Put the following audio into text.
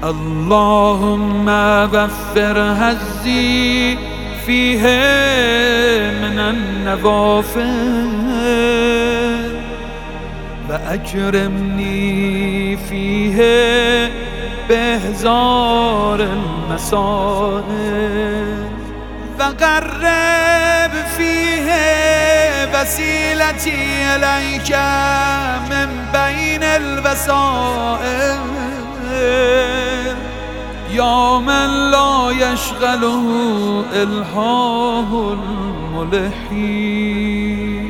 اللهم وفر هزي فيه من النوافل وأكرمني فيه بهزار المسائل وقرب فيه وسيلتي إليك من بين الوسائل يا من لا يشغله إلحاح الملحين.